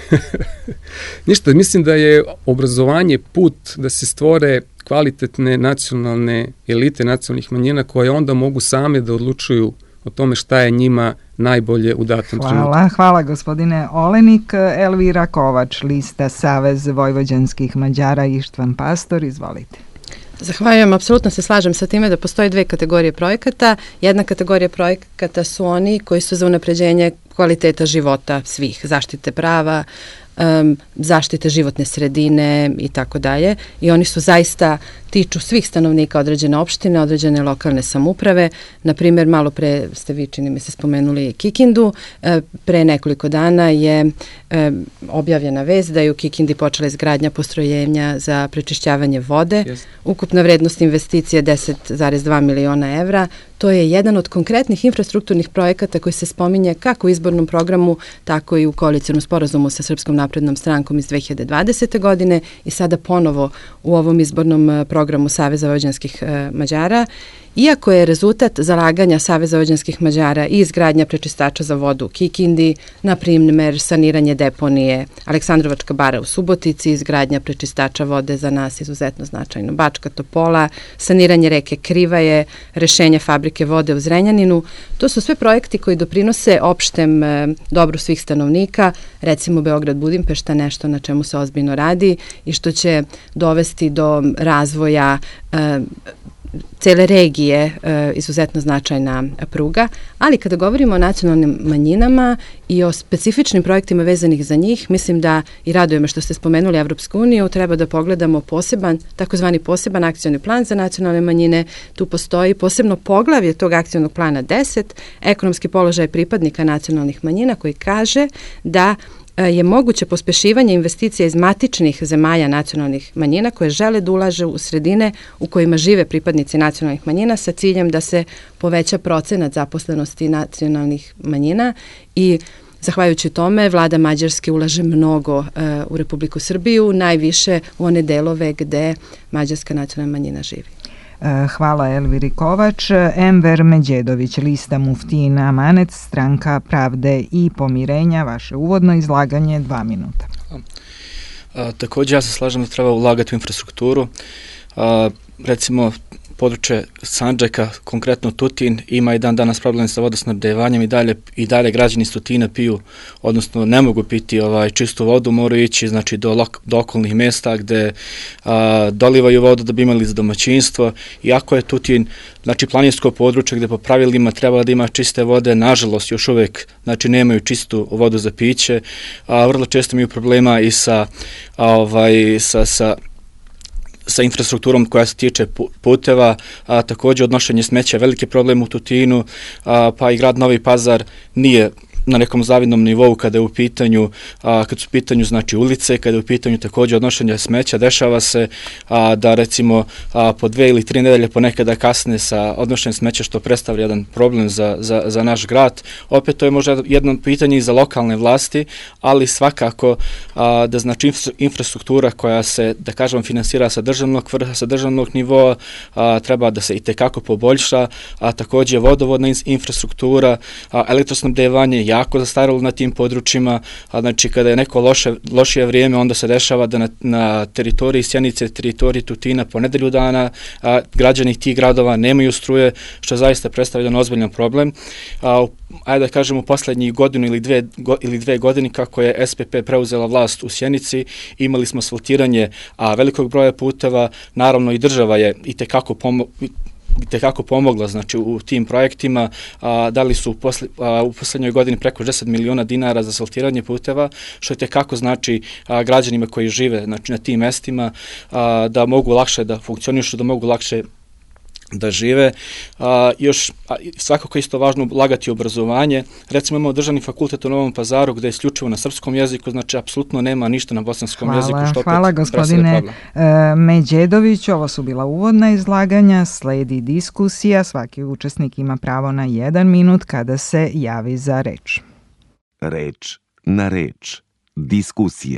Ništa, mislim da je obrazovanje put da se stvore kvalitetne nacionalne elite nacionalnih manjina koje onda mogu same da odlučuju o tome šta je njima najbolje u datom trenutku. Hvala gospodine Olenik. Elvira Kovač, lista Savez vojvođanskih Mađara, Ištvan Pastor, izvolite. Zahvaljujem, apsolutno se slažem sa time da postoje 2 kategorije projekata. Jedna kategorija projekata su oni koji su za unapređenje kvaliteta života svih, zaštite prava, zaštite životne sredine i tako dalje. I oni su zaista tiču svih stanovnika određene opštine, određene lokalne samouprave. Naprimjer, malo pre ste vi, čini mi se, spomenuli Kikindu. Pre nekoliko dana je objavljena vest da je u Kikindi počela izgradnja postrojenja za prečišćavanje vode. Ukupna vrednost investicije 10,2 miliona evra. To je jedan od konkretnih infrastrukturnih projekata koji se spominje kako u izbornom programu, tako i u koalicionom sporazumu sa Srpskom naprednom strankom iz 2020. godine i sada ponovo u ovom izbornom programu Saveza vojvođanskih Mađara. Iako je rezultat zalaganja Saveza vojvođanskih Mađara i izgradnja prečistača za vodu u Kikindi, na primer saniranje deponije Aleksandrovačka bara u Subotici, izgradnja prečistača vode za nas izuzetno značajno, Bačka Topola, saniranje reke Krivaje, rešenje fabrike vode u Zrenjaninu, to su sve projekti koji doprinose opštem dobru svih stanovnika, recimo Beograd Budimpešta, nešto na čemu se ozbiljno radi i što će dovesti do razvoja cele regije, izuzetno značajna pruga, ali kada govorimo o nacionalnim manjinama i o specifičnim projektima vezanih za njih, mislim da i raduje me što ste spomenuli Evropsku uniju, treba da pogledamo takozvani poseban akcioni plan za nacionalne manjine. Tu postoji posebno poglavlje tog akcionog plana 10, ekonomski položaj pripadnika nacionalnih manjina, koji kaže da je moguće pospešivanje investicija iz matičnih zemalja nacionalnih manjina koje žele da ulaže u sredine u kojima žive pripadnici nacionalnih manjina sa ciljem da se poveća procenat zaposlenosti nacionalnih manjina i zahvaljujući tome vlada Mađarske ulaže mnogo u Republiku Srbiju, najviše u one delove gde mađarska nacionalna manjina živi. Hvala Elviri Kovač. Enver Međedović, lista Muftijin Amanet, Stranka pravde i pomirenja, vaše uvodno izlaganje, 2 minuta. Također ja se slažem da treba ulagati u infrastrukturu. Recimo, područje Sandžaka, konkretno Tutin, ima i dan danas problem sa vodosnabdevanjem i dalje građani iz Tutina piju, odnosno ne mogu piti čistu vodu, moraju ići znači, do okolnih mjesta gde dolivaju vodu da bi imali za domaćinstvo. Iako je Tutin znači, planinsko područje gde po pravilima treba da ima čiste vode, nažalost još uvijek znači, nemaju čistu vodu za piće, vrlo često imaju problema i sa infrastrukturom koja se tiče puteva, također odnošenje smeća je veliki problem u Tutinu, pa i grad Novi Pazar nije na nekom zavidnom nivou kad su u pitanju znači ulice, kada je u pitanju također odnošenje smeća. Dešava se da recimo po 2 ili 3 nedelje ponekada kasne sa odnošenjem smeća, što predstavlja jedan problem za naš grad. Opet to je možda jedno pitanje i za lokalne vlasti, ali svakako da znači infrastruktura koja se, da kažem, finansira sa državnog vrha, sa državnog nivoa, treba da se i tekako poboljša, a također vodovodna infrastruktura, elektrosnabdevanje jako zastaralo na tim područjima, znači kada je neko lošije vrijeme, onda se dešava da na teritoriji Sjenice, teritoriji Tutina po nedelju dana građani tih gradova nemaju struje, što zaista predstavlja jedan ozbiljan problem. Ajde da kažem, u posljednjih godinu ili dve godine kako je SPP preuzela vlast u Sjenici, imali smo asfaltiranje velikog broja puteva, naravno i država je i tekako pomogla znači, u tim projektima, dali su u posljednjoj godini preko 10 miliona dinara za asfaltiranje puteva, što je tekako znači građanima koji žive znači, na tim mestima da mogu lakše da funkcionišu, da mogu lakše da žive. Još svakako isto važno ulagati u obrazovanje. Recimo imamo državni fakultet u Novom Pazaru gde je isključivo na srpskom jeziku, znači apsolutno nema ništa na bosanskom jeziku. Hvala gospodine Međedović, ovo su bila uvodna izlaganja, sledi diskusija, svaki učesnik ima pravo na 1 minut kada se javi za reč. Reč na reč. Diskusija.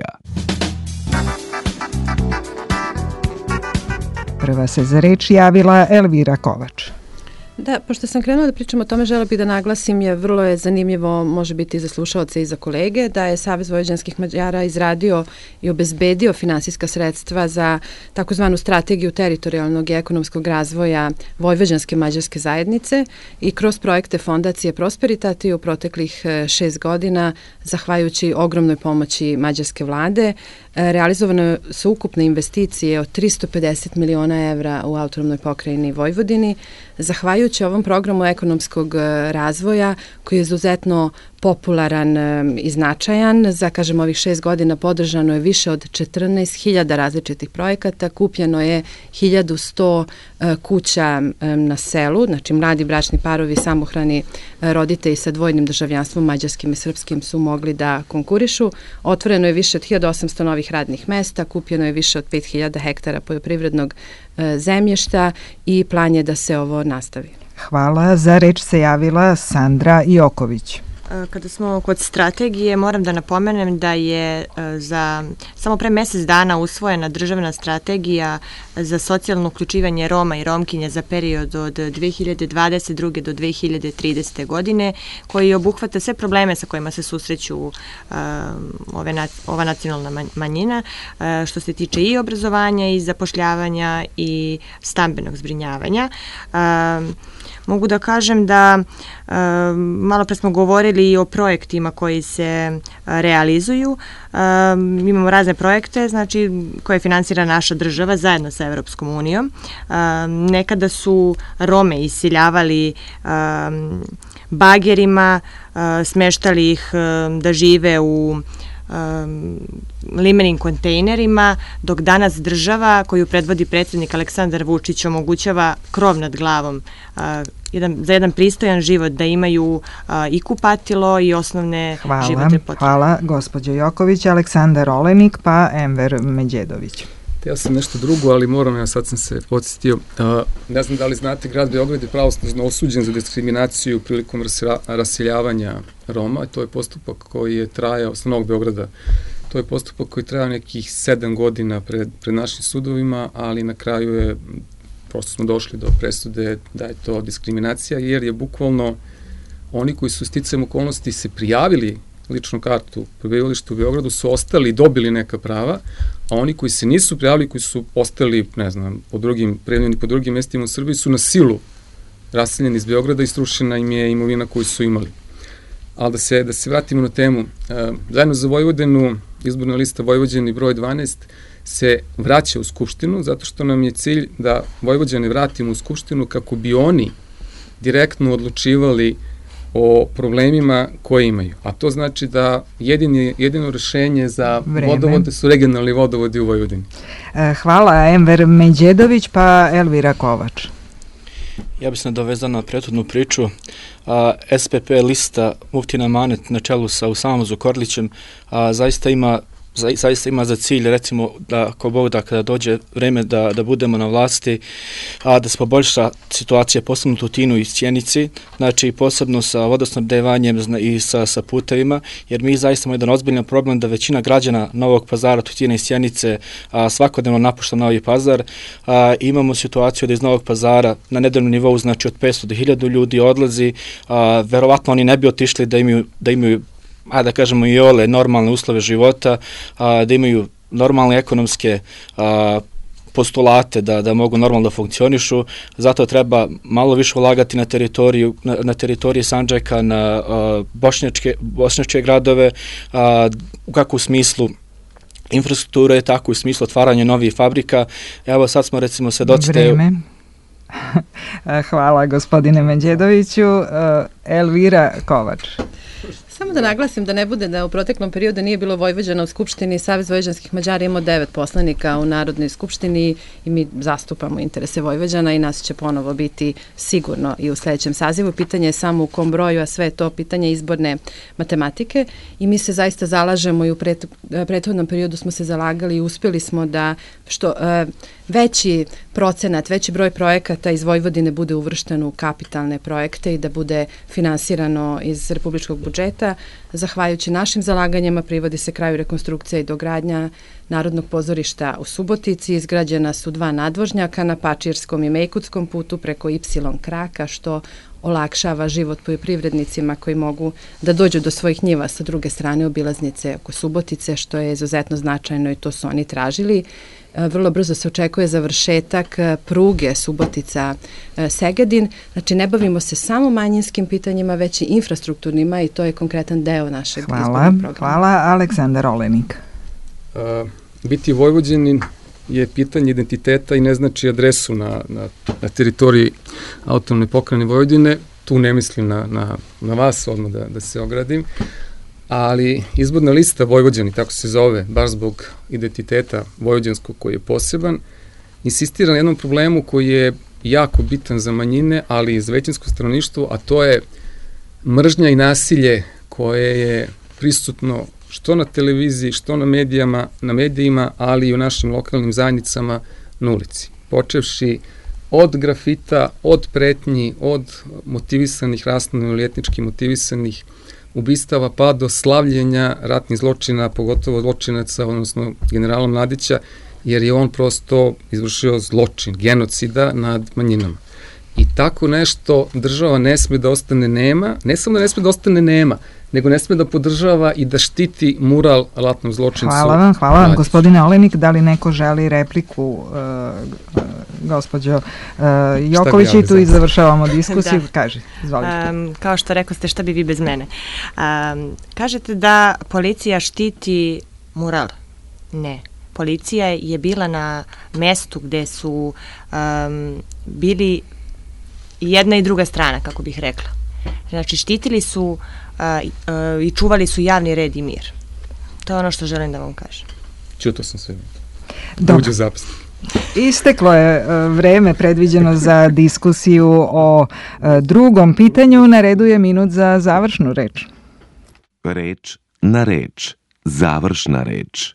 Prva se za reč javila Elvira Kovač. Da, pošto sam krenula da pričam o tome, žela bih da naglasim, vrlo je zanimljivo, može biti i za slušaoce i za kolege, da je Savez vojvođanskih Mađara izradio i obezbedio finansijska sredstva za takozvanu strategiju teritorijalnog i ekonomskog razvoja vojvođanske mađarske zajednice i kroz projekte Fondacije Prosperitati u proteklih 6 godina, zahvaljujući ogromnoj pomoći mađarske vlade, realizovane su ukupne investicije od 350 miliona evra u autonomnoj pokrajini Vojvodini. Zahvaljujući ovom programu ekonomskog razvoja, koji je izuzetno popularan i značajan, za, kažem, ovih 6 godina podržano je više od 14.000 različitih projekata, kupljeno je 1100 kuća na selu, znači mladi bračni parovi, samohrani roditelji sa dvojnim državljanstvom, mađarskim i srpskim, su mogli da konkurišu. Otvoreno je više od 1800 novih radnih mesta, kupljeno je više od 5000 hektara poljoprivrednog zemljišta i plan je da se ovo nastavi. Hvala. Za reč se javila Sandra Joković. Kada smo kod strategije, moram da napomenem da je samo pre mjesec dana usvojena državna strategija za socijalno uključivanje Roma i Romkinja za period od 2022. do 2030. godine, koji obuhvata sve probleme sa kojima se susreću ova nacionalna manjina, što se tiče i obrazovanja i zapošljavanja i stambenog zbrinjavanja. Mogu da kažem da malo pre smo govorili i o projektima koji se realizuju. Imamo razne projekte, znači, koje finansira naša država zajedno sa Evropskom unijom. Nekada su Rome isiljavali bagerima, smeštali ih da žive u limenim kontejnerima, dok danas država koju predvodi predsjednik Aleksandar Vučić omogućava krov nad glavom za jedan pristojan život, da imaju i kupatilo i osnovne životne potrebe. Hvala, gospođo Joković. Aleksandar Olenik, pa Enver Međedović. Ja sam nešto drugo, ali moram, sad sam se podsjetio, ne znam da li znate, grad Beograd je pravosnažno osuđen za diskriminaciju prilikom raseljavanja Roma. To je postupak koji je trajao, sa Novog Beograda, to je postupak koji je trajao nekih 7 godina pred našim sudovima, ali na kraju prosto smo došli do presude da je to diskriminacija, jer je bukvalno oni koji su sticajem okolnosti se prijavili ličnu kartu prebivališta u Beogradu su ostali i dobili neka prava, a oni koji se nisu prijavili, koji su ostali, ne znam, prijavljeni po drugim mestima u Srbiji, su na silu raseljeni iz Beograda i srušena im je imovina koju su imali. Ali da se vratimo na temu, zajedno za Vojvodinu, izborna lista Vojvođani broj 12 se vraća u Skupštinu, zato što nam je cilj da Vojvođane vratimo u Skupštinu kako bi oni direktno odlučivali o problemima koje imaju. A to znači da jedino rešenje za vodovode su regionalni vodovodi u Vojvodini. Hvala, Enver Međedović, pa Elvira Kovač. Ja bih se nadovezao na prethodnu priču. SPP lista Muftin Amanet na čelu sa Usamom Zukorlićem zaista ima za cilj, recimo, da ko Bog da kada dođe vreme da budemo na vlasti, da se poboljša situacija posebno u Tutinu i Sjenici, znači posebno sa vodosnabdevanjem i sa putevima, jer mi zaista imamo jedan ozbiljan problem da većina građana Novog Pazara, Tutina i Sjenice svakodnevno napušta Novi Pazar. Imamo situaciju da iz Novog Pazara na nedeljnom nivou, znači od 500 do 1000 ljudi odlazi, verovatno oni ne bi otišli da imaju da kažemo i ole normalne uslove života, da imaju normalne ekonomske postulate da mogu normalno da funkcionišu, zato treba malo više ulagati na teritoriji Sandžaka, na bošnjačke gradove, kako u smislu infrastrukture, tako u smislu otvaranja novih fabrika. Evo sad smo recimo svedoci Vreme. Hvala gospodine Međedoviću. Elvira Kovač. Samo da naglasim da ne bude da u proteklom periodu nije bilo Vojvođana u Skupštini. Savez vojvođanskih Mađara imao 9 poslanika u Narodnoj skupštini i mi zastupamo interese Vojvođana i nas će ponovo biti sigurno i u sledećem sazivu. Pitanje je samo u kom broju, a sve je to pitanje izborne matematike i mi se zaista zalažemo i u prethodnom periodu smo se zalagali i uspeli smo da što veći procenat, veći broj projekata iz Vojvodine bude uvršten u kapitalne projekte i da bude finansirano iz republičkog budžeta. Zahvaljujući našim zalaganjima privodi se kraju rekonstrukcija i dogradnja Narodnog pozorišta u Subotici. Izgrađena su 2 nadvožnjaka na Pačirskom i Mejkutskom putu preko Y kraka, što olakšava život poljoprivrednicima koji mogu da dođu do svojih njiva sa druge strane obilaznice oko Subotice, što je izuzetno značajno i to su oni tražili. Vrlo brzo se očekuje završetak pruge Subotica-Segedin. Znači, ne bavimo se samo manjinskim pitanjima, već i infrastrukturnima i to je konkretan deo našeg izbornog programa. Hvala. Aleksandar Olenik. Biti Vojvođanin je pitanje identiteta i ne znači adresu na teritoriji autonomne pokrajine Vojvodine. Tu ne mislim na vas, odmah da se ogradim. Ali izborna lista Vojvođani, tako se zove, baš zbog identiteta vojvođanskog koji je poseban, insistira na jednom problemu koji je jako bitan za manjine, ali i za većinsko stanovništvo, a to je mržnja i nasilje koje je prisutno što na televiziji, što na medijima, ali i u našim lokalnim zajednicama na ulici. Počevši od grafita, od pretnji, od motivisanih, rasno ili etnički motivisanih ubistava, pa do slavljenja ratnih zločina, pogotovo zločinaca, odnosno generala Mladića, jer je on prosto izvršio zločin, genocida nad manjinama. I tako nešto država ne sme da ostane nema, ne samo da ne sme da ostane nema, nego ne sme da podržava i da štiti mural ratnog zločinca. Hvala vam, gospodine Olenik. Da li neko želi repliku, gospođo Joković, i tu i završavamo diskusiju. Kaži, izvolite. Kao što rekao ste, šta bi vi bez mene? Kažete da policija štiti mural. Ne. Policija je bila na mestu gde su bili jedna i druga strana, kako bih rekla. Znači, štitili su i čuvali su javni red i mir. To je ono što želim da vam kažem. Čuto sam sve. Dobro. Isteklo je vreme predviđeno za diskusiju o drugom pitanju. Na redu je minut za završnu reč. Reč na reč. Završna reč.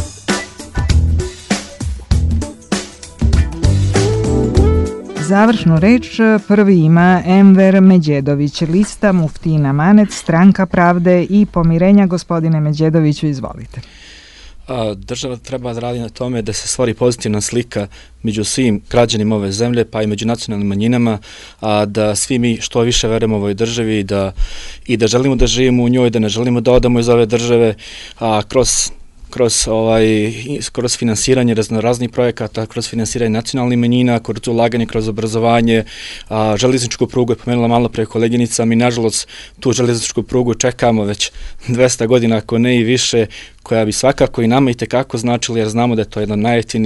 Završnu reč prvi ima Enver Međedović, lista Muftin Amanet, Stranka pravde i pomirenja. Gospodine Međedoviću, izvolite. Država treba da radi na tome da se stvori pozitivna slika među svim građanima ove zemlje, pa i među nacionalnim manjinama, da svi mi što više verujemo ovoj državi i da želimo da živimo u njoj, da ne želimo da odamo iz ove države, kroz kroz finansiranje raznih projekata, kroz finansiranje nacionalnih manjina, kroz ulaganje, kroz obrazovanje, železničku prugu je pomenula malo pre koleginica, mi nažalost tu železničku prugu čekamo već 200 godina, ako ne i više, koja bi svakako i nama i tekako značila, jer znamo da je to jedno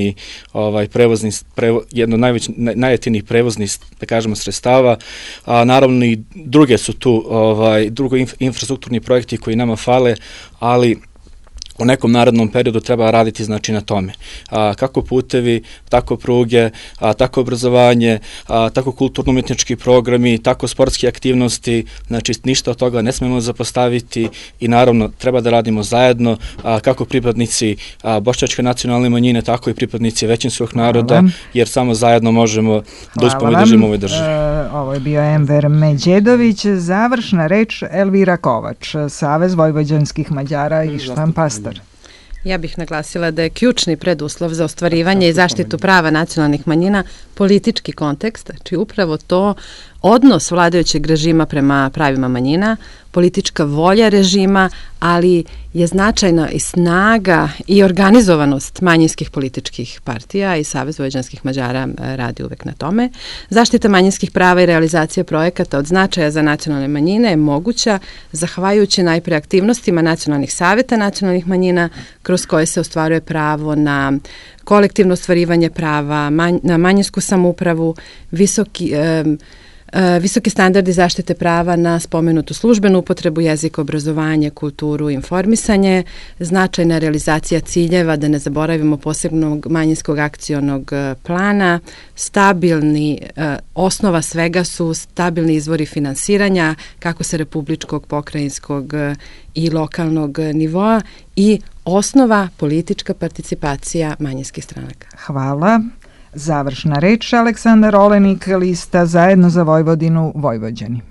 najjeftinijih prevoznih, da kažemo, sredstava. Naravno i druge su tu, drugi infrastrukturni projekti koji nama fale, ali u nekom narednom periodu treba raditi znači na tome. Kako putevi, tako pruge, tako obrazovanje, tako kulturno-umjetnički programi, tako sportske aktivnosti, znači ništa od toga ne smemo zapostaviti i naravno treba da radimo zajedno, kako pripadnici bošnjačke nacionalne manjine, tako i pripadnici većinskog naroda, jer samo zajedno možemo da uspemo i držimo ovoj državi. Ovo je bio Enver Međedović, završna reč Elvira Kovač, Savez vojvođanskih Mađara i Štvan Pastor. Ja bih naglasila da je ključni preduslov za ostvarivanje i zaštitu prava nacionalnih manjina politički kontekst, znači upravo to odnos vladajućeg režima prema pravima manjina, politička volja režima, ali je značajna i snaga i organizovanost manjinskih političkih partija i Savez vojvođanskih Mađara radi uvek na tome. Zaštita manjinskih prava i realizacija projekata od značaja za nacionalne manjine je moguća zahvaljujući najpre aktivnostima nacionalnih saveta nacionalnih manjina kroz koje se ostvaruje pravo na kolektivno ostvarivanje prava, na manjinsku samoupravu, visoki standardi zaštite prava na spomenutu službenu upotrebu jezika, obrazovanje, kulturu, informisanje, značajna realizacija ciljeva, da ne zaboravimo posebnog manjinskog akcionog plana, osnova svega su stabilni izvori finansiranja, kako sa republičkog, pokrajinskog i lokalnog nivoa i osnova politička participacija manjinskih stranaka. Hvala. Završna reč Aleksandar Olenik, lista Zajedno za Vojvodinu, Vojvođani.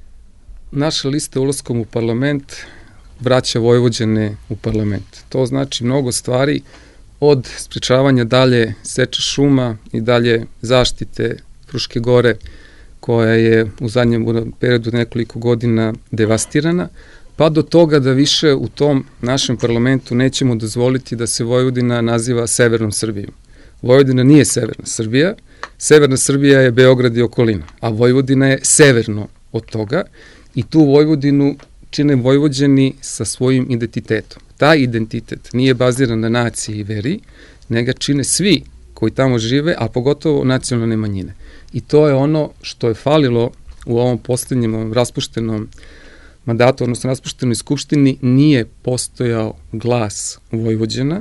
Naša lista ulaskom u parlament vraća Vojvođane u parlament. To znači mnogo stvari, od sprečavanja dalje seče šuma i dalje zaštite Fruške gore, koja je u zadnjem periodu nekoliko godina devastirana, pa do toga da više u tom našem parlamentu nećemo dozvoliti da se Vojvodina naziva Severnom Srbijom. Vojvodina nije severna Srbija, severna Srbija je Beograd i okolina, a Vojvodina je severno od toga i tu Vojvodinu čine Vojvođani sa svojim identitetom. Taj identitet nije baziran na naciji i veri, nego čine svi koji tamo žive, a pogotovo nacionalne manjine. I to je ono što je falilo u ovom poslednjem raspuštenom mandatu, odnosno raspuštenoj skupštini, nije postojao glas Vojvođana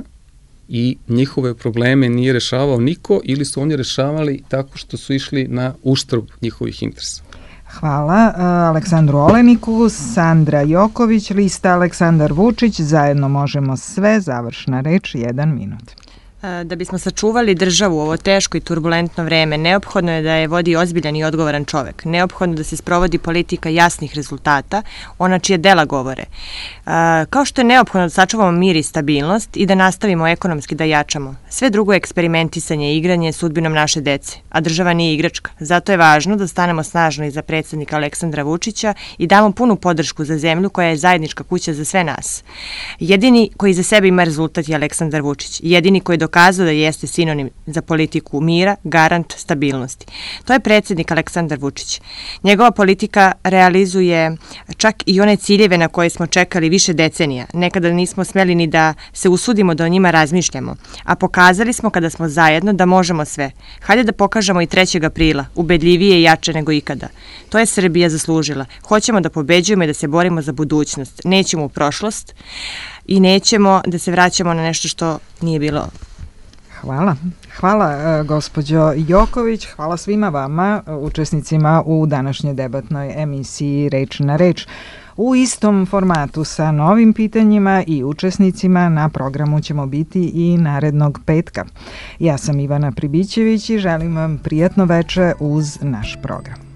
i njihove probleme nije rešavao niko ili su oni rešavali tako što su išli na uštrb njihovih interesa. Hvala Aleksandru Oleniku. Sandra Joković, lista Aleksandar Vučić, Zajedno možemo sve, završna reč, 1 minut. Da bismo sačuvali državu u ovo teško i turbulentno vreme, neophodno je da je vodi ozbiljan i odgovoran čovek. Neophodno da se sprovodi politika jasnih rezultata, ona čije dela govore. Kao što je neophodno da sačuvamo mir i stabilnost i da nastavimo ekonomski da jačamo. Sve drugo je eksperimentisanje i igranje sudbinom naše dece, a država nije igračka. Zato je važno da stanemo snažno iza predsjednika Aleksandra Vučića i damo punu podršku za zemlju koja je zajednička kuća za sve nas. Jedini koji za sebe ima rezultat je Aleksandar Vučić. Jedini koji dokazao da jeste sinonim za politiku mira, garant stabilnosti. To je predsjednik Aleksandar Vučić. Njegova politika realizuje čak i one ciljeve na koje smo čekali više decenija. Nekada nismo smeli ni da se usudimo da o njima razmišljamo, a pokazali smo kada smo zajedno da možemo sve. Hajde da pokažemo i 3. aprila, ubedljivije i jače nego ikada. To je Srbija zaslužila. Hoćemo da pobeđujemo i da se borimo za budućnost. Nećemo u prošlost i nećemo da se vraćamo na nešto što nije bilo. Hvala. Hvala gospođo Joković, hvala svima vama, učesnicima u današnjoj debatnoj emisiji Reč na reč. U istom formatu sa novim pitanjima i učesnicima na programu ćemo biti i narednog petka. Ja sam Ivana Pribićević i želim vam prijatno veče uz naš program.